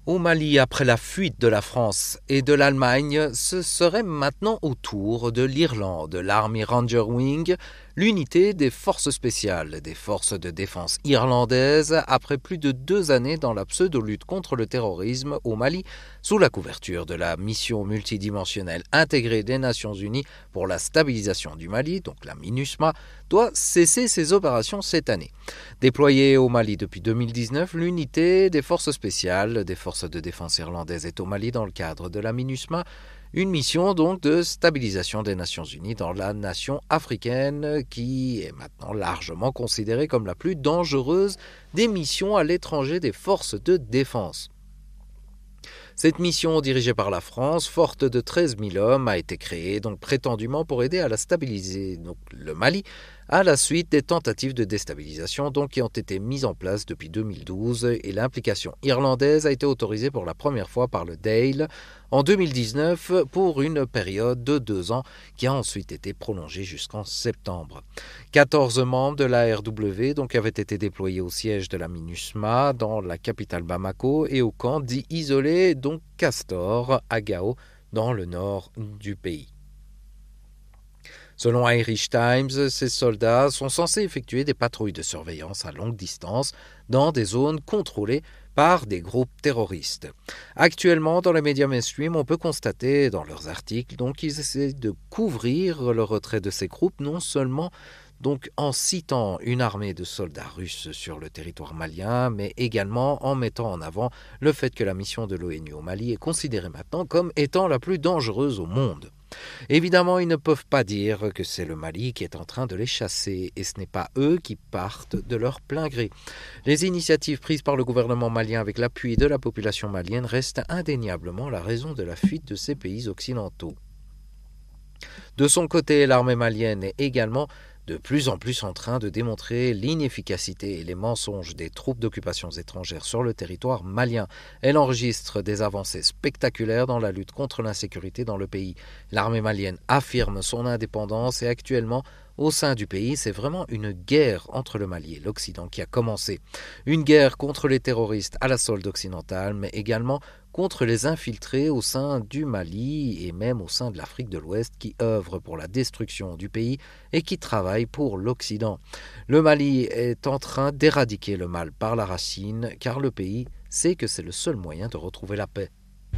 Au Mali, après la fuite de la France et de l'Allemagne, ce serait maintenant au tour de l'Irlande. L'Army Ranger Wing, l'unité des forces spéciales des forces de défense irlandaises, après plus de 2 années dans la pseudo-lutte contre le terrorisme au Mali, sous la couverture de la mission multidimensionnelle intégrée des Nations Unies pour la stabilisation du Mali, donc la MINUSMA, doit cesser ses opérations cette année. Déployée au Mali depuis 2019, l'unité des forces spéciales des forces de défense irlandaises est au Mali dans le cadre de la MINUSMA, une mission donc de stabilisation des Nations Unies dans la nation africaine qui est maintenant largement considérée comme la plus dangereuse des missions à l'étranger des forces de défense. Cette mission, dirigée par la France, forte de 13 000 hommes, a été créée donc prétendument pour aider à la stabiliser le Mali à la suite des tentatives de déstabilisation qui ont été mises en place depuis 2012 et l'implication irlandaise a été autorisée pour la première fois par le Dáil en 2019 pour une période de 2 ans qui a ensuite été prolongée jusqu'en septembre. 14 membres de la RW avaient été déployés au siège de la MINUSMA dans la capitale Bamako et au camp dit isolé Castor à Gao dans le nord du pays. Selon Irish Times, ces soldats sont censés effectuer des patrouilles de surveillance à longue distance dans des zones contrôlées par des groupes terroristes. Actuellement, dans les médias mainstream, on peut constater dans leurs articles qu'ils essaient de couvrir le retrait de ces groupes, non seulement en citant une armée de soldats russes sur le territoire malien, mais également en mettant en avant le fait que la mission de l'ONU au Mali est considérée maintenant comme étant la plus dangereuse au monde. Évidemment, ils ne peuvent pas dire que c'est le Mali qui est en train de les chasser, et ce n'est pas eux qui partent de leur plein gré. Les initiatives prises par le gouvernement malien avec l'appui de la population malienne restent indéniablement la raison de la fuite de ces pays occidentaux. De son côté, l'armée malienne est également de plus en plus en train de démontrer l'inefficacité et les mensonges des troupes d'occupation étrangères sur le territoire malien. Elle enregistre des avancées spectaculaires dans la lutte contre l'insécurité dans le pays. L'armée malienne affirme son indépendance et actuellement, au sein du pays, c'est vraiment une guerre entre le Mali et l'Occident qui a commencé. Une guerre contre les terroristes à la solde occidentale, mais également contre les infiltrés au sein du Mali et même au sein de l'Afrique de l'Ouest qui œuvrent pour la destruction du pays et qui travaillent pour l'Occident. Le Mali est en train d'éradiquer le mal par la racine car le pays sait que c'est le seul moyen de retrouver la paix.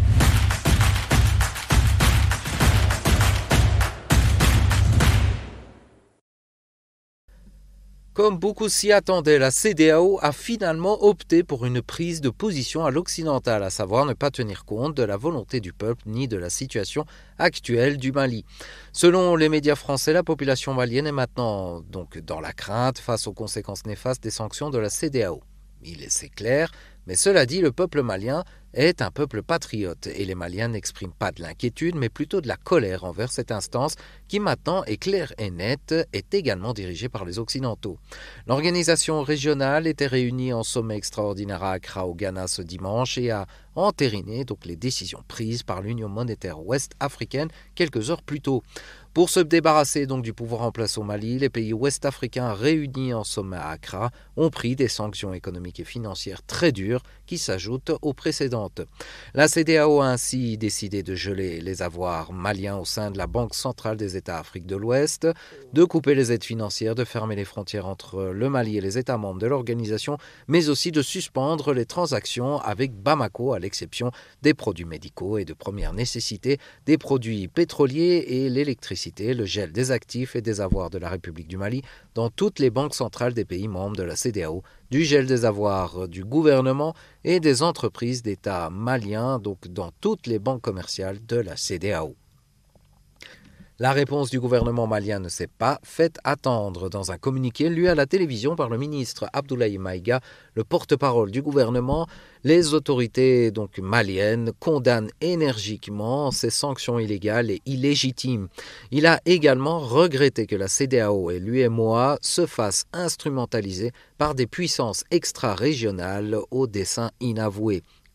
Comme beaucoup s'y attendaient, la CEDEAO a finalement opté pour une prise de position à l'occidental, à savoir ne pas tenir compte de la volonté du peuple ni de la situation actuelle du Mali. Selon les médias français, la population malienne est maintenant dans la crainte face aux conséquences néfastes des sanctions de la CEDEAO. C'est clair, mais cela dit, le peuple malien est un peuple patriote et les Maliens n'expriment pas de l'inquiétude mais plutôt de la colère envers cette instance qui maintenant est claire et nette, est également dirigée par les Occidentaux. L'organisation régionale était réunie en sommet extraordinaire à Accra au Ghana ce dimanche et a entériné les décisions prises par l'Union monétaire ouest-africaine quelques heures plus tôt. Pour se débarrasser du pouvoir en place au Mali, les pays ouest-africains réunis en sommet à Accra ont pris des sanctions économiques et financières très dures qui s'ajoutent aux précédentes. La CEDEAO a ainsi décidé de geler les avoirs maliens au sein de la Banque centrale des États Afrique de l'Ouest, de couper les aides financières, de fermer les frontières entre le Mali et les États membres de l'organisation, mais aussi de suspendre les transactions avec Bamako à l'exception des produits médicaux et de première nécessité, des produits pétroliers et l'électricité, le gel des actifs et des avoirs de la République du Mali dans toutes les banques centrales des pays membres de la CEDEAO, du gel des avoirs du gouvernement et des entreprises d'État maliens, dans toutes les banques commerciales de la CEDEAO. La réponse du gouvernement malien ne s'est pas faite attendre. Dans un communiqué lu à la télévision par le ministre Abdoulaye Maïga, le porte-parole du gouvernement, les autorités maliennes condamnent énergiquement ces sanctions illégales et illégitimes. Il a également regretté que la CEDEAO et l'UEMOA se fassent instrumentaliser par des puissances extra-régionales aux desseins inavoués.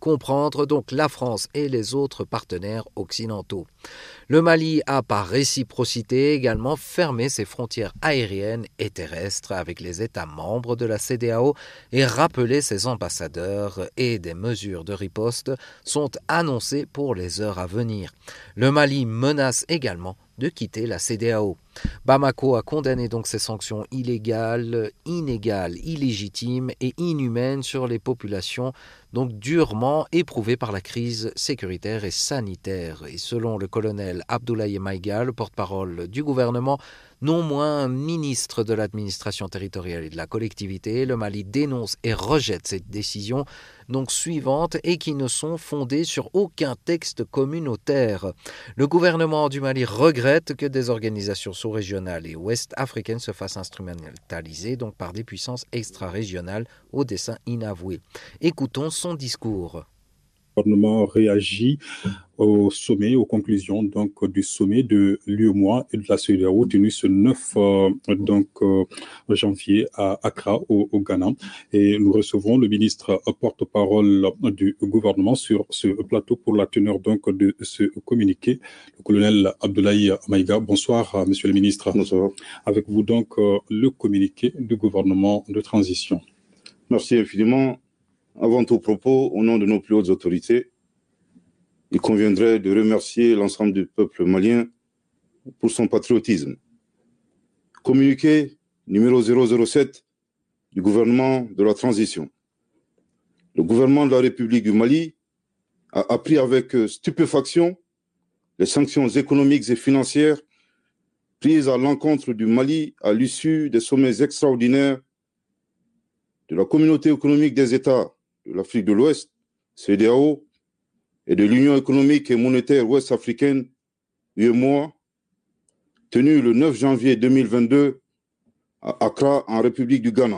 comprendre donc la France et les autres partenaires occidentaux. Le Mali a par réciprocité également fermé ses frontières aériennes et terrestres avec les États membres de la CEDEAO et rappelé ses ambassadeurs et des mesures de riposte sont annoncées pour les heures à venir. Le Mali menace également de quitter la CEDEAO. Bamako a condamné donc ces sanctions illégales, inégales, illégitimes et inhumaines sur les populations, donc durement éprouvées par la crise sécuritaire et sanitaire. Et selon le colonel Abdoulaye Maïga, le porte-parole du gouvernement, non moins ministre de l'administration territoriale et de la collectivité, le Mali dénonce et rejette ces décisions donc suivantes et qui ne sont fondées sur aucun texte communautaire. Le gouvernement du Mali regrette que des organisations sous-régionales et ouest-africaines se fassent instrumentaliser donc par des puissances extra-régionales au dessein inavoué. Écoutons son discours. Le gouvernement réagit au sommet, aux conclusions donc, du sommet de l'UEMOA et de la CEDEAO tenu ce 9 janvier à Accra, au Ghana. Et nous recevrons le ministre porte-parole du gouvernement sur ce plateau pour la teneur donc, de ce communiqué, le colonel Abdoulaye Maïga. Bonsoir, monsieur le ministre. Bonsoir. Avec vous donc le communiqué du gouvernement de transition. Merci infiniment. Avant tout propos, au nom de nos plus hautes autorités, il conviendrait de remercier l'ensemble du peuple malien pour son patriotisme. Communiqué numéro 007 du gouvernement de la transition. Le gouvernement de la République du Mali a appris avec stupéfaction les sanctions économiques et financières prises à l'encontre du Mali à l'issue des sommets extraordinaires de la Communauté économique des États de l'Afrique de l'Ouest, CEDEAO, et de l'Union économique et monétaire ouest-africaine, UEMOA, tenue le 9 janvier 2022 à Accra, en République du Ghana.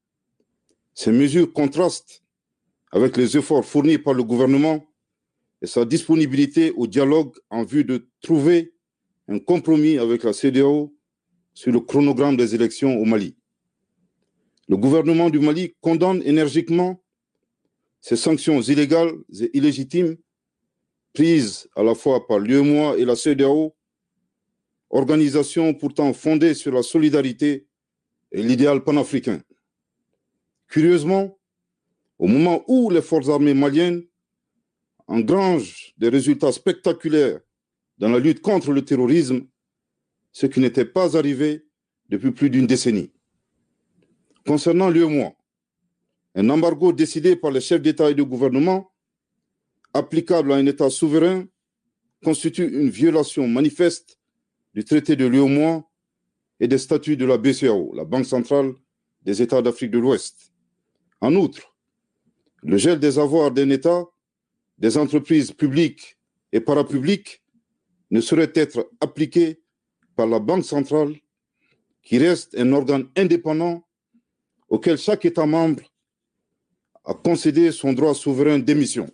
Ces mesures contrastent avec les efforts fournis par le gouvernement et sa disponibilité au dialogue en vue de trouver un compromis avec la CEDEAO sur le chronogramme des élections au Mali. Le gouvernement du Mali condamne énergiquement ces sanctions illégales et illégitimes prises à la fois par l'UEMOA et la CEDEAO, organisations pourtant fondées sur la solidarité et l'idéal panafricain. Curieusement, au moment où les forces armées maliennes engrangent des résultats spectaculaires dans la lutte contre le terrorisme, ce qui n'était pas arrivé depuis plus d'une décennie. Concernant l'UEMOA, un embargo décidé par les chefs d'État et de gouvernement, applicable à un État souverain, constitue une violation manifeste du traité de l'UEMOA et des statuts de la BCEAO, la Banque centrale des États d'Afrique de l'Ouest. En outre, le gel des avoirs d'un État, des entreprises publiques et parapubliques ne saurait être appliqué par la Banque centrale, qui reste un organe indépendant auquel chaque État membre a concédé son droit souverain d'émission.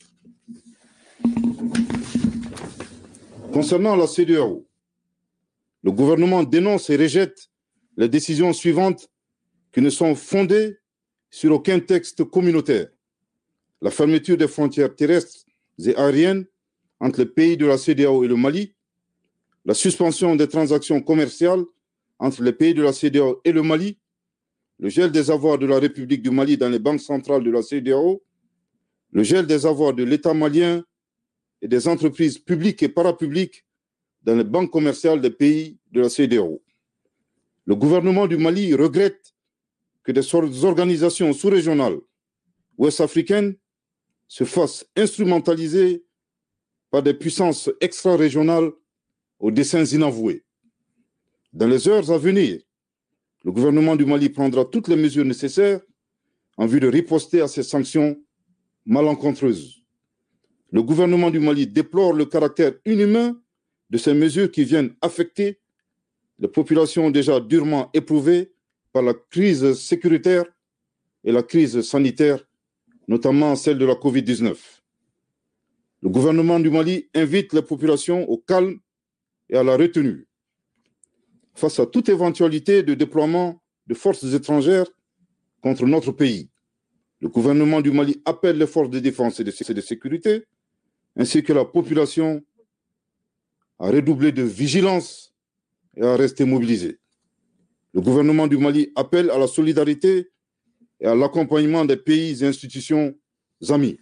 Concernant la CEDEAO, le gouvernement dénonce et rejette les décisions suivantes qui ne sont fondées sur aucun texte communautaire. La fermeture des frontières terrestres et aériennes entre les pays de la CEDEAO et le Mali, la suspension des transactions commerciales entre les pays de la CEDEAO et le Mali, le gel des avoirs de la République du Mali dans les banques centrales de la CEDEAO, le gel des avoirs de l'État malien et des entreprises publiques et parapubliques dans les banques commerciales des pays de la CEDEAO. Le gouvernement du Mali regrette que des organisations sous-régionales ouest-africaines se fassent instrumentaliser par des puissances extra-régionales aux desseins inavoués. Dans les heures à venir, le gouvernement du Mali prendra toutes les mesures nécessaires en vue de riposter à ces sanctions malencontreuses. Le gouvernement du Mali déplore le caractère inhumain de ces mesures qui viennent affecter les populations déjà durement éprouvées par la crise sécuritaire et la crise sanitaire, notamment celle de la Covid-19. Le gouvernement du Mali invite les populations au calme et à la retenue. Face à toute éventualité de déploiement de forces étrangères contre notre pays, Le gouvernement du Mali appelle les forces de défense et de sécurité, ainsi que la population, à redoubler de vigilance et à rester mobilisés. Le gouvernement du Mali appelle à la solidarité et à l'accompagnement des pays et institutions amis.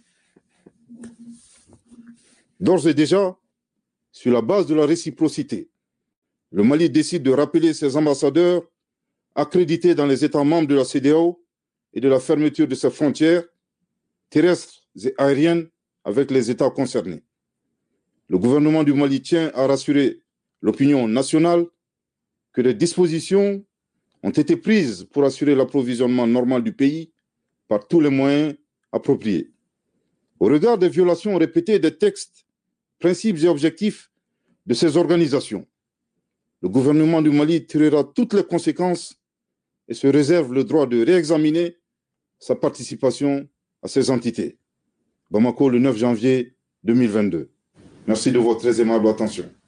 D'ores et déjà, sur la base de la réciprocité, le Mali décide de rappeler ses ambassadeurs accrédités dans les États membres de la CEDEAO et de la fermeture de ses frontières terrestres et aériennes avec les États concernés. Le gouvernement du Mali tient à rassurer l'opinion nationale que des dispositions ont été prises pour assurer l'approvisionnement normal du pays par tous les moyens appropriés. Au regard des violations répétées des textes, principes et objectifs de ces organisations, le gouvernement du Mali tirera toutes les conséquences et se réserve le droit de réexaminer sa participation à ces entités. Bamako, le 9 janvier 2022. Merci de votre très aimable attention.